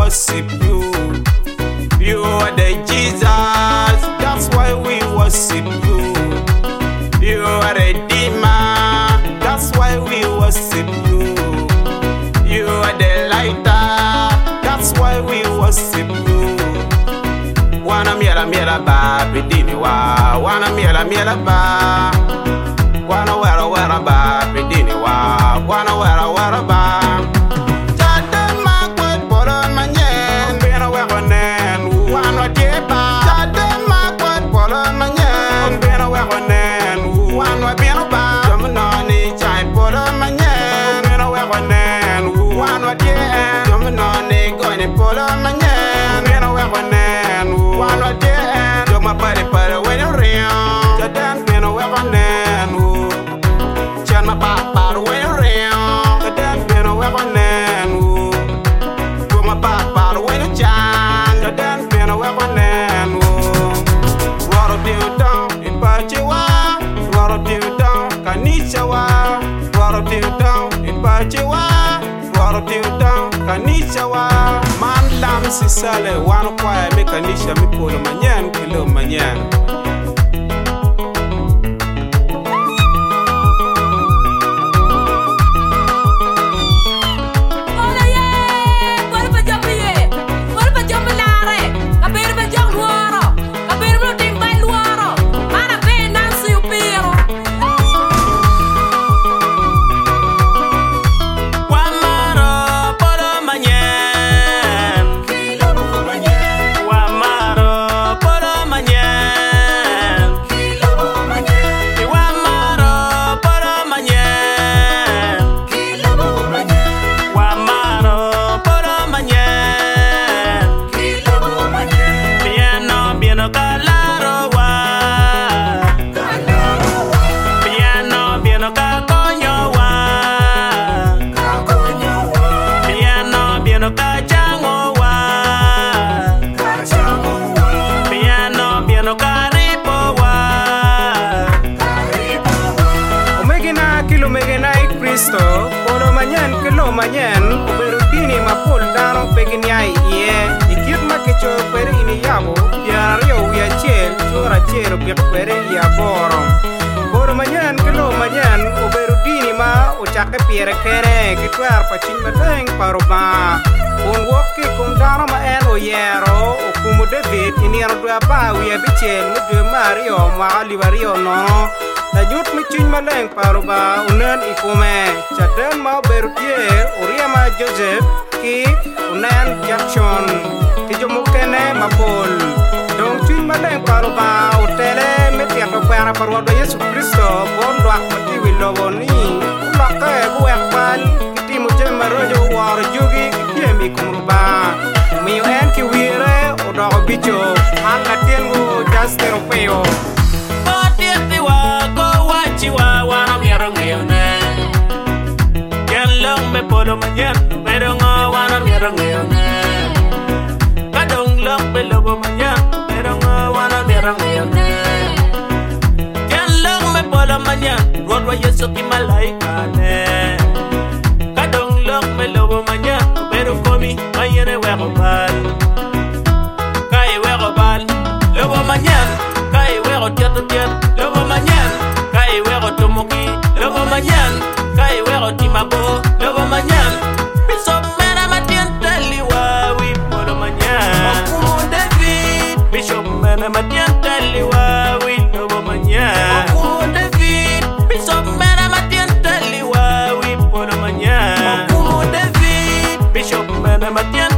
worship you. You are the Jesus, that's why we worship you. You are the Redeemer, that's why we worship you. You are the lighter, that's why we worship you. Wana miela miela ba, bidini wa. Wana miela miela ba. Wana wera wera ba, bidini wa. Wana wera wera ba. Jaden makwet bolon manyen, bina wera nen. Wana dieba. Jaden makwet bolon manyen, bina wera nen. Wana bina ba. Jomunoni chai bolon manyen, bina wera nen. Wana dieba. Jomunoni goni bolon manyen, bina wera nen. Wana dieba. Joma pare pare when you ring. Jaden bina wera nen. Chana ba ba when you ring. Jaden bina wera nen. Joma ba ba when you chan. Jaden bina wera nen. Waro diu down in Pachiwa. Waro diu down Kanichawa. Waro diu down in Pachiwa. Waro diu down Kanichawa. Man lam si sale wano kwa me kanisha mi polo manyan kilo manyan. Polo manyan kilo manyan Uberu dini mapul dano pegin yai iye Ikit makicho pere ini yabo Yario ya chel Chura chero biak pere ya borong Polo manyan kilo manyan Uberu dini ma Uchake piere kene Kitwar pachin mateng paroma Un woki kum dano ma en o yero Ukumu David ini anu dua pa Uya bichel Mudwe Mario Maali wario no Tajut michin maleng paruba unen ikume Chaden mau berutie Uriama Joseph Ki unen Jackson Kijumukene mapul Dong chin maleng paruba Utele metiak pera parwado Yesus Kristo Bondo akmati wilowoni Ulake buekpan Kiti mujem marojo war jugi Kiemi kumruba Miyo en kiwire Udoko bicho Angatien Justero peo Chiwa wana miaro ngayone Yanlang me polo manyan Pero nga wana miaro ngayone Kadong lang me lobo manyan Pero nga wana miaro ngayone Yanlang me polo manyan Rodwa yeso ki malaikane Kadong lang me lobo manyan Pero komi mayene weko bal Kaya weko bal Lobo manyan Kaya weko tiyato tiyat Lobo manyan Kai wero tomoki, lobo manyan. Kai wero timabo, lobo manyan. Biso mena matien taliwa, we polo manyan. Okumu David, biso mena matien taliwa, we lobo manyan. Okumu David, biso mena matien taliwa, we polo manyan. Okumu David, biso mena matien